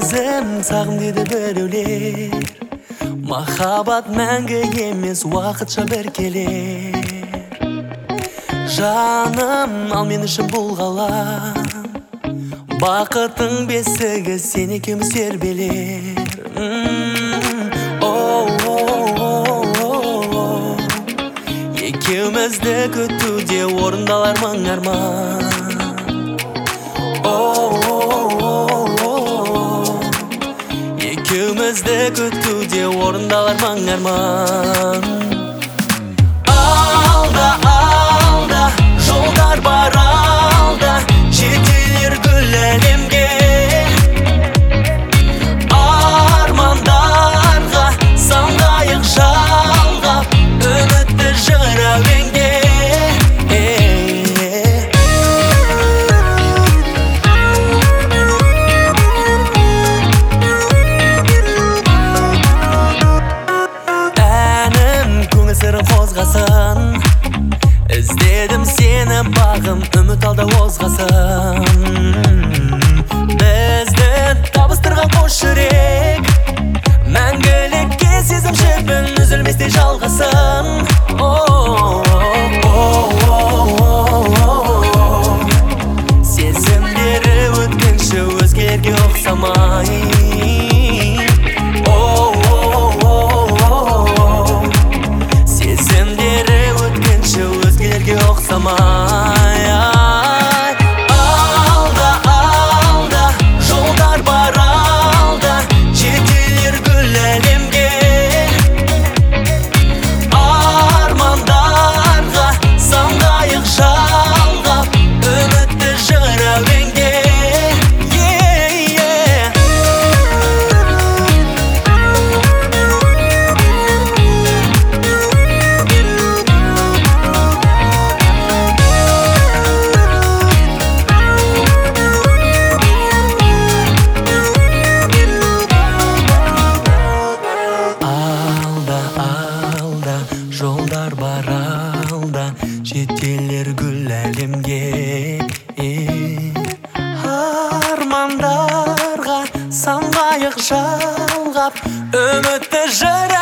өзім сағым дейді біреулер. Махаббат мәңгі емес, уақытша бір келер. Жаным, ал мен үшін бұл ғалам. Бақыттың бесігі сен екеуміз тербелер. Екеумізді күтуде орындалар мың арман. Екеумізді күтуде орындалар мың арман. Алда, алда, жолдар бар алда, жетелер гүл әлемге. Армандарға самғайық жалғап, үмітті жыр әуенге. Сырым қозғасын, іздедім сені бағым, үміт алда озғасын. Бізді табыстырған қос жүрек, мәңгілікке сезім жібін үзілместей жалғасын. Сезімдері өткінші өзгелерге ұқсамай. Өзгелерге ұқсамай. Алда, алда, жолдар бар алда, жетелер гүл әлемге. Армандарға самғайық жалғап, үмітті жыр әуенге. Жолдар бар алда, жетелер гүл әлемге. Армандарға самғайық жалғап, үмітті жыр